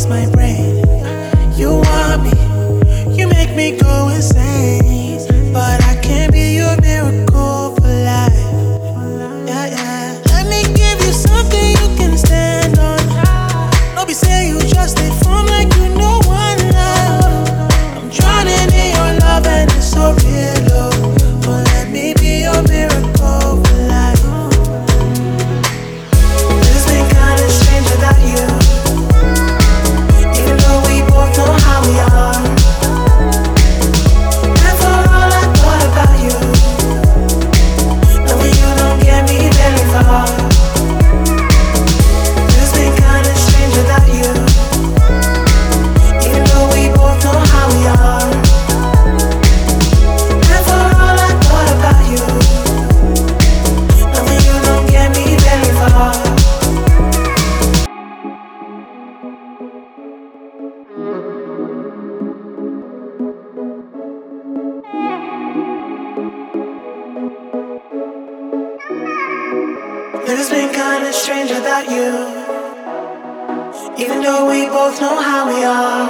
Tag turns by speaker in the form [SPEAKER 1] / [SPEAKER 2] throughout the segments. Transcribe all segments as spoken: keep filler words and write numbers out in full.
[SPEAKER 1] lost my brain. You want me, you make me go insane, but I can't be your miracle for life. Yeah, yeah. Let me give you something you can stand on. Don't be saying you just stay firm like you know one love. I'm drowning in your love and it's so real, oh. But let me be your miracle for life. It's been kinda strange without you, even though we both know how we are. And for all I thought about you, knowing you don't get me very far. It's been kinda strange without you, even though we both know how we are. And for all I thought about you, knowing you don't get me very far. It's been kinda strange without you, even though we both know how we are.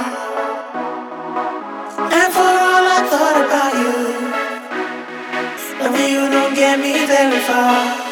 [SPEAKER 1] And for all I thought about you, knowing you don't get me very far.